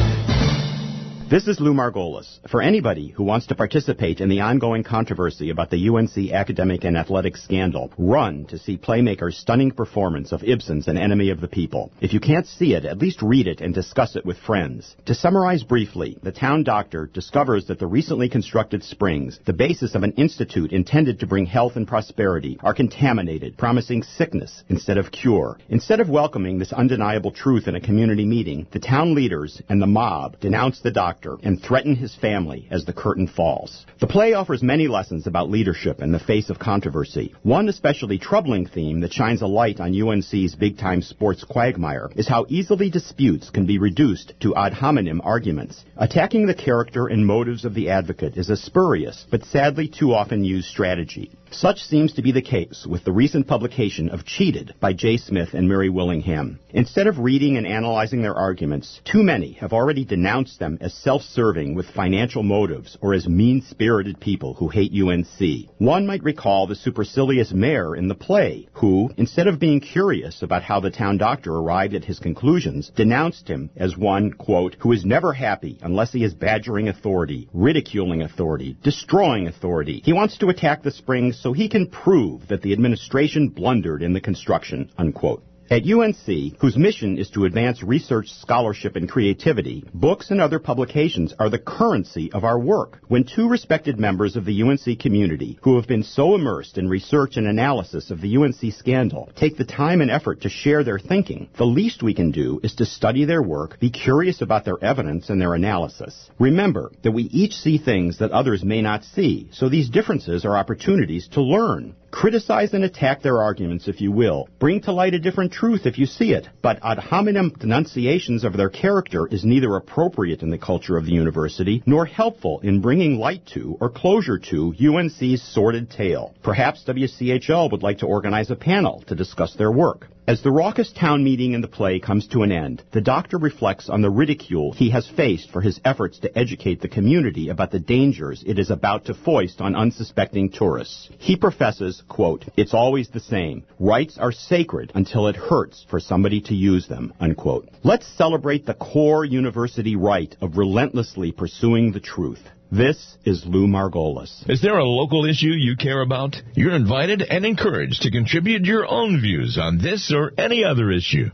This is Lou Margolis. For anybody who wants to participate in the ongoing controversy about the UNC academic and athletic scandal, run to see Playmaker's stunning performance of Ibsen's An Enemy of the People. If you can't see it, at least read it and discuss it with friends. To summarize briefly, the town doctor discovers that the recently constructed springs, the basis of an institute intended to bring health and prosperity, are contaminated, promising sickness instead of cure. Instead of welcoming this undeniable truth in a community meeting, the town leaders and the mob denounce the doctor and threaten his family as the curtain falls. The play offers many lessons about leadership in the face of controversy. One especially troubling theme that shines a light on UNC's big-time sports quagmire is how easily disputes can be reduced to ad hominem arguments. Attacking the character and motives of the advocate is a spurious, but sadly too often used strategy. Such seems to be the case with the recent publication of Cheated by Jay Smith and Mary Willingham. Instead of reading and analyzing their arguments, too many have already denounced them as self-serving with financial motives or as mean-spirited people who hate UNC. One might recall the supercilious mayor in the play, who, instead of being curious about how the town doctor arrived at his conclusions, denounced him as one, quote, who is never happy unless he is badgering authority, ridiculing authority, destroying authority. He wants to attack the springs so he can prove that the administration blundered in the construction, unquote. At UNC, whose mission is to advance research, scholarship, and creativity, books and other publications are the currency of our work. When two respected members of the UNC community, who have been so immersed in research and analysis of the UNC scandal, take the time and effort to share their thinking, the least we can do is to study their work, be curious about their evidence and their analysis. Remember that we each see things that others may not see, so these differences are opportunities to learn. Criticize and attack their arguments if you will. Bring to light a different truth if you see it. But ad hominem denunciations of their character is neither appropriate in the culture of the university nor helpful in bringing light to or closure to UNC's sordid tale. Perhaps WCHL would like to organize a panel to discuss their work. As the raucous town meeting in the play comes to an end, the doctor reflects on the ridicule he has faced for his efforts to educate the community about the dangers it is about to foist on unsuspecting tourists. He professes, quote, it's always the same. Rights are sacred until it hurts for somebody to use them, unquote. Let's celebrate the core university right of relentlessly pursuing the truth. This is Lou Margolis. Is there a local issue you care about? You're invited and encouraged to contribute your own views on this or any other issue.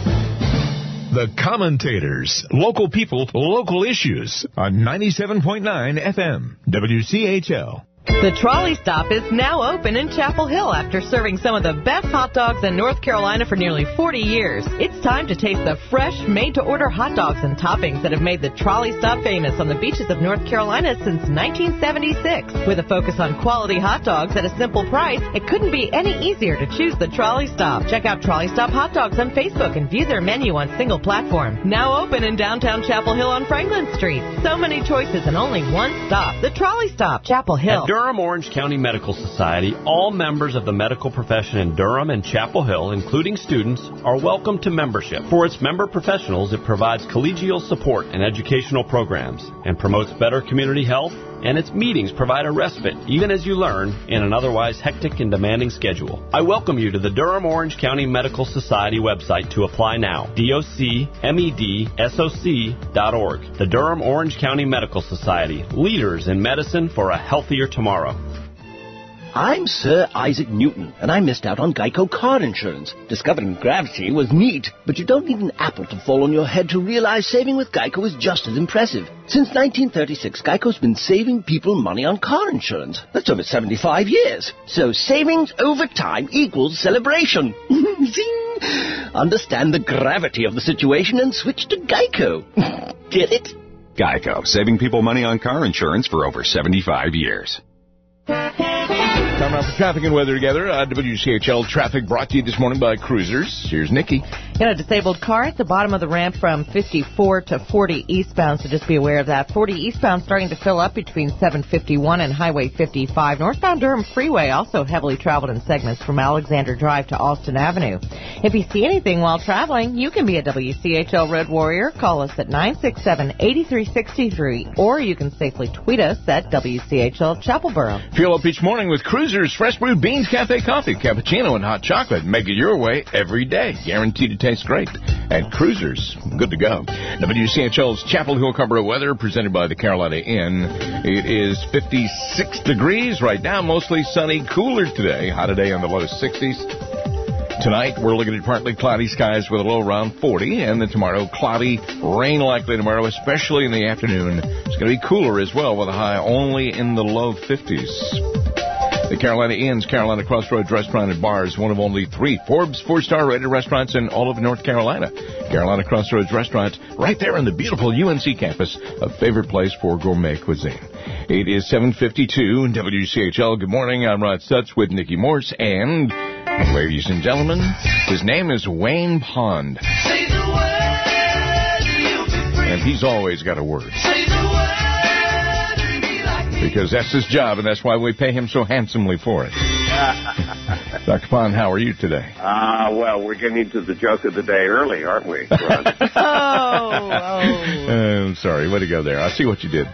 The Commentators. Local people, local issues. On 97.9 FM. WCHL. The Trolley Stop is now open in Chapel Hill after serving some of the best hot dogs in North Carolina for nearly 40 years. It's time to taste the fresh, made-to-order hot dogs and toppings that have made the Trolley Stop famous on the beaches of North Carolina since 1976. With a focus on quality hot dogs at a simple price, it couldn't be any easier to choose the Trolley Stop. Check out Trolley Stop Hot Dogs on Facebook and view their menu on single platform. Now open in downtown Chapel Hill on Franklin Street. So many choices and only one stop. The Trolley Stop, Chapel Hill. Durham Orange County Medical Society, all members of the medical profession in Durham and Chapel Hill, including students, are welcome to membership. For its member professionals, it provides collegial support and educational programs and promotes better community health, and its meetings provide a respite, even as you learn, in an otherwise hectic and demanding schedule. I welcome you to the Durham Orange County Medical Society website to apply now. DOCMEDSOC.org. The Durham Orange County Medical Society, leaders in medicine for a healthier tomorrow. I'm Sir Isaac Newton, and I missed out on Geico car insurance. Discovering gravity was neat, but you don't need an apple to fall on your head to realize saving with Geico is just as impressive. Since 1936, Geico's been saving people money on car insurance. That's over 75 years. So savings over time equals celebration. Understand the gravity of the situation and switch to Geico. Get it? Geico, saving people money on car insurance for over 75 years. Time now for traffic and weather together. WCHL traffic brought to you this morning by Cruisers. Here's Nikki. Got a disabled car at the bottom of the ramp from 54 to 40 eastbound, so just be aware of that. 40 eastbound starting to fill up between 751 and Highway 55. Northbound Durham Freeway also heavily traveled in segments from Alexander Drive to Austin Avenue. If you see anything while traveling, you can be a WCHL Road Warrior. Call us at 967-8363, or you can safely tweet us at WCHL Chapelboro. Fuel up each morning with Cruisers Fresh Brewed Beans Cafe Coffee, cappuccino, and hot chocolate. Make it your way every day. Guaranteed to taste great. At Cruisers, good to go. WCHL's Chapel Hill Carrboro weather presented by the Carolina Inn. It is 56 degrees right now, mostly sunny, cooler today. High today on the low 60s. Tonight, we're looking at partly cloudy skies with a low around 40, and then tomorrow, cloudy, rain likely tomorrow, especially in the afternoon. It's going to be cooler as well with a high only in the low 50s. The Carolina Inn's Carolina Crossroads Restaurant and Bar is one of only 3 Forbes 4-star rated restaurants in all of North Carolina. Carolina Crossroads Restaurant, right there on the beautiful UNC campus, a favorite place for gourmet cuisine. It is 7:52 WCHL. Good morning. I'm Rod Stutz with Nikki Morse, and ladies and gentlemen, his name is Wayne Pond. And he's always got a word. Because that's his job, and that's why we pay him so handsomely for it. Dr. Pond, how are you today? Well, we're getting to the joke of the day early, aren't we? I'm sorry. Way to go there. I see what you did.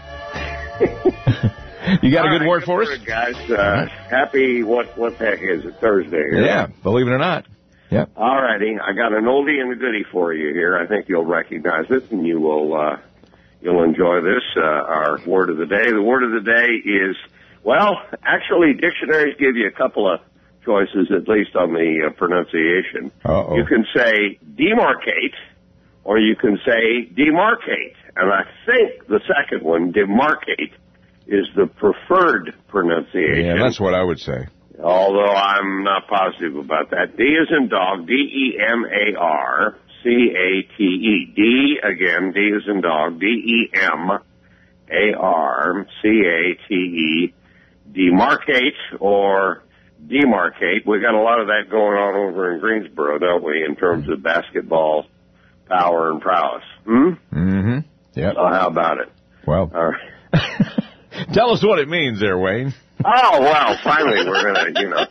You got a good word for us? Good, guys. Happy, what the heck is it, Thursday here? Yeah, believe it or not. Yep. All righty. I got an oldie and a goodie for you here. I think you'll recognize it, and you will... You'll enjoy this, our word of the day. The word of the day is, well, actually, dictionaries give you a couple of choices, at least on the pronunciation. Uh-oh. You can say demarcate, or you can say demarcate. And I think the second one, demarcate, is the preferred pronunciation. Yeah, that's what I would say. Although I'm not positive about that. D as in dog, D-E-M-A-R. C-A-T-E. D, again, D as in dog, D-E-M-A-R-C-A-T-E. Demarcate or demarcate. We got a lot of that going on over in Greensboro, don't we, in terms of basketball power and prowess? Mm-hmm. Yep. So how about it? Well, all right. Tell us what it means there, Wayne. Oh, well, finally we're going to,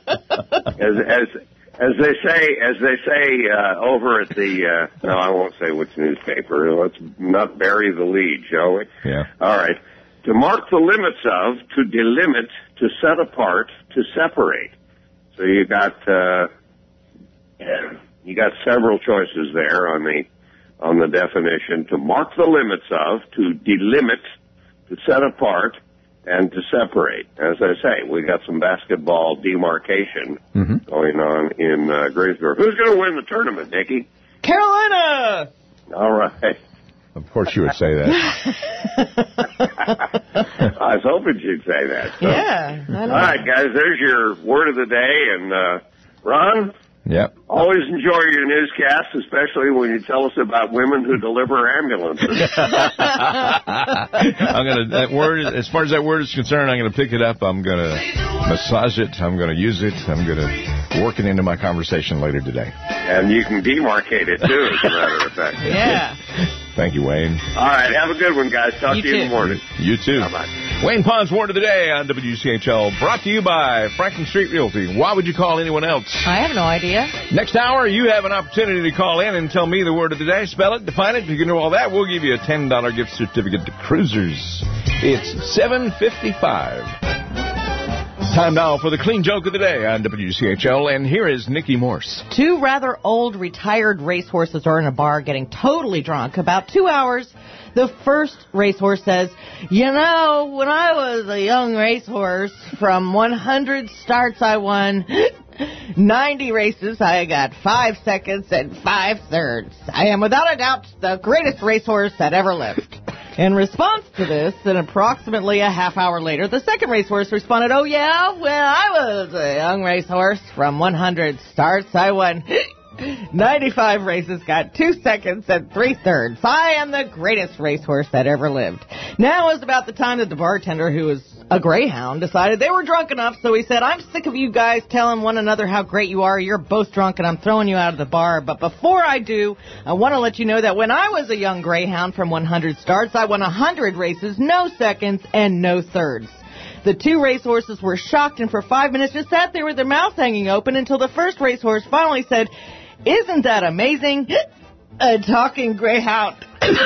As they say over at the, no, I won't say which newspaper. Let's not bury the lead, shall we? Yeah. All right. To mark the limits of, to delimit, to set apart, to separate. So you got several choices there on the definition. To mark the limits of, to delimit, to set apart, and to separate. As I say, we got some basketball demarcation going on in Greensboro. Who's going to win the tournament, Nikki? Carolina! All right. Of course you would say that. I was hoping you'd say that. So. Yeah. All right, guys, there's your word of the day. And, Ron? Yep. Always enjoy your newscasts, especially when you tell us about women who deliver ambulances. That word, as far as that word is concerned, I'm going to pick it up. I'm going to massage it. I'm going to use it. I'm going to work it into my conversation later today. And you can demarcate it, too, as a matter of fact. Yeah. Thank you, Wayne. All right, have a good one, guys. Talk to you in the morning. You too. Bye-bye. Wayne Pond's Word of the Day on WCHL, brought to you by Franklin Street Realty. Why would you call anyone else? I have no idea. Next hour, you have an opportunity to call in and tell me the word of the day. Spell it, define it. If you can do all that, we'll give you a $10 gift certificate to Cruisers. It's 7:55. Time now for the clean joke of the day on WCHL, and here is Nikki Morse. 2 rather old retired racehorses are in a bar getting totally drunk. About 2 hours, The first racehorse says, you know, when I was a young racehorse, from 100 starts I won 90 races. I got 5 seconds and 5 thirds. I am without a doubt the greatest racehorse that ever lived. In response to this, and approximately a half hour later, the second racehorse responded, oh yeah, when I was a young racehorse, from 100 starts I won 95 races, got 2 seconds and 3 thirds. I am the greatest racehorse that ever lived. Now is about the time that the bartender, who was a greyhound, decided they were drunk enough, so he said, I'm sick of you guys telling one another how great you are. You're both drunk, and I'm throwing you out of the bar. But before I do, I want to let you know that when I was a young greyhound from 100 starts, I won 100 races, no seconds, and no thirds. The two racehorses were shocked, and for 5 minutes just sat there with their mouths hanging open until the first racehorse finally said, isn't that amazing? A talking greyhound.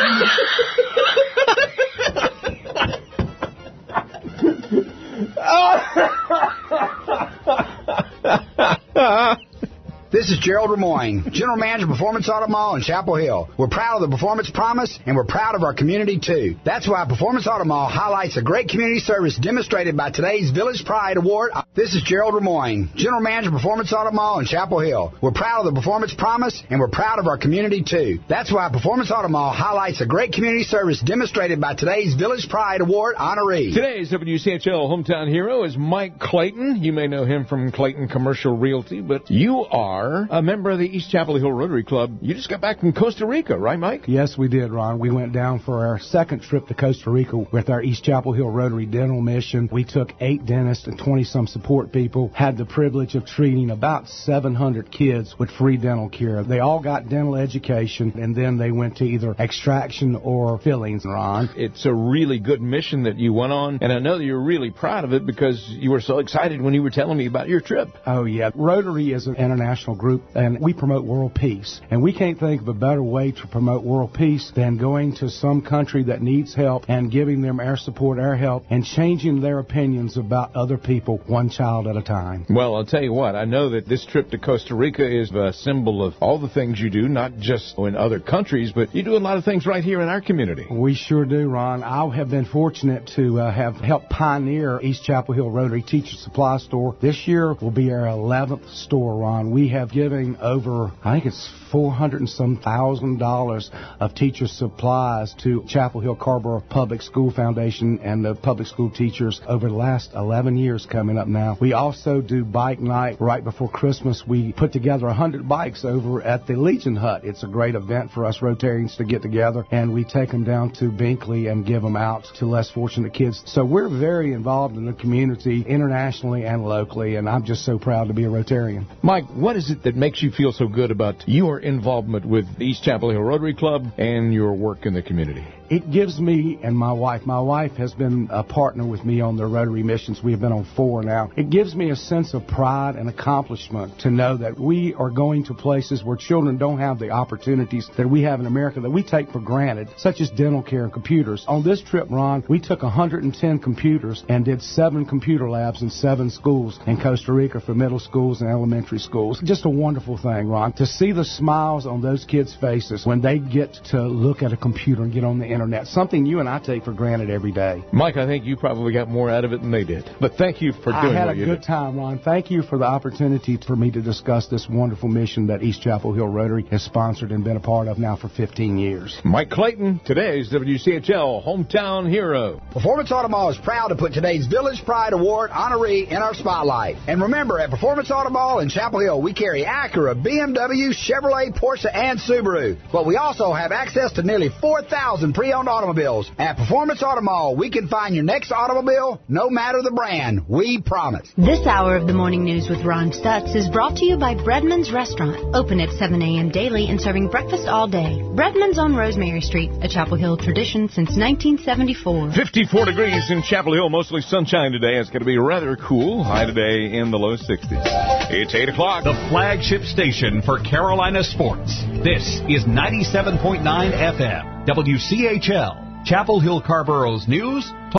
This is Gerald Remoyne, General Manager of Performance Auto Mall in Chapel Hill. We're proud of the Performance Promise, and we're proud of our community, too. That's why Performance Auto Mall highlights the great community service demonstrated by today's Village Pride Award. This is Gerald Remoyne, General Manager of Performance Auto Mall in Chapel Hill. We're proud of the Performance Promise, and we're proud of our community, too. That's why Performance Auto Mall highlights the great community service demonstrated by today's Village Pride Award honoree. Today's WCHL hometown hero is Mike Clayton. You may know him from Clayton Commercial Realty, but you are a member of the East Chapel Hill Rotary Club. You just got back from Costa Rica, right, Mike? Yes, we did, Ron. We went down for our second trip to Costa Rica with our East Chapel Hill Rotary Dental Mission. We took 8 dentists and 20-some support people, had the privilege of treating about 700 kids with free dental care. They all got dental education, and then they went to either extraction or fillings, Ron. It's a really good mission that you went on, and I know that you're really proud of it because you were so excited when you were telling me about your trip. Oh, yeah. Rotary is an international group, and we promote world peace. And we can't think of a better way to promote world peace than going to some country that needs help and giving them our support, our help, and changing their opinions about other people one child at a time. Well, I'll tell you what, I know that this trip to Costa Rica is a symbol of all the things you do, not just in other countries, but you do a lot of things right here in our community. We sure do, Ron. I have been fortunate to have helped pioneer East Chapel Hill Rotary Teacher Supply Store. This year will be our 11th store, Ron. We have given over, I think it's $400 and some thousand of teacher supplies to Chapel Hill Carrboro Public School Foundation and the public school teachers over the last 11 years coming up now. We also do bike night right before Christmas. We put together 100 bikes over at the Legion Hut. It's a great event for us Rotarians to get together, and we take them down to Binkley and give them out to less fortunate kids. So we're very involved in the community internationally and locally, and I'm just so proud to be a Rotarian. Mike, what is it that makes you feel so good about your involvement with the East Chapel Hill Rotary Club and your work in the community? It gives me and my wife has been a partner with me on the Rotary missions. We have been on 4 now. It gives me a sense of pride and accomplishment to know that we are going to places where children don't have the opportunities that we have in America that we take for granted, such as dental care and computers. On this trip, Ron, we took 110 computers and did 7 computer labs in 7 schools in Costa Rica for middle schools and elementary schools. Just a wonderful thing, Ron, to see the smiles on those kids' faces when they get to look at a computer and get on the internet, something you and I take for granted every day. Mike, I think you probably got more out of it than they did. But thank you for doing what you did. I had a good time, Ron. Thank you for the opportunity for me to discuss this wonderful mission that East Chapel Hill Rotary has sponsored and been a part of now for 15 years. Mike Clayton, today's WCHL Hometown Hero. Performance Auto Mall is proud to put today's Village Pride Award honoree in our spotlight. And remember, at Performance Auto Mall in Chapel Hill, we carry Acura, BMW, Chevrolet, Porsche, and Subaru. But we also have access to nearly 4,000 pre-owned automobiles. At Performance Auto Mall, we can find your next automobile, no matter the brand. We promise. This hour of the Morning News with Ron Stutz is brought to you by Breadman's Restaurant, open at 7 a.m. daily and serving breakfast all day. Breadman's on Rosemary Street, a Chapel Hill tradition since 1974. 54 degrees in Chapel Hill, mostly sunshine today. It's going to be rather cool. High today in the low 60s. It's 8 o'clock. The flagship station for Carolina sports. This is 97.9 FM, WCHL, Chapel Hill Carrboro's news,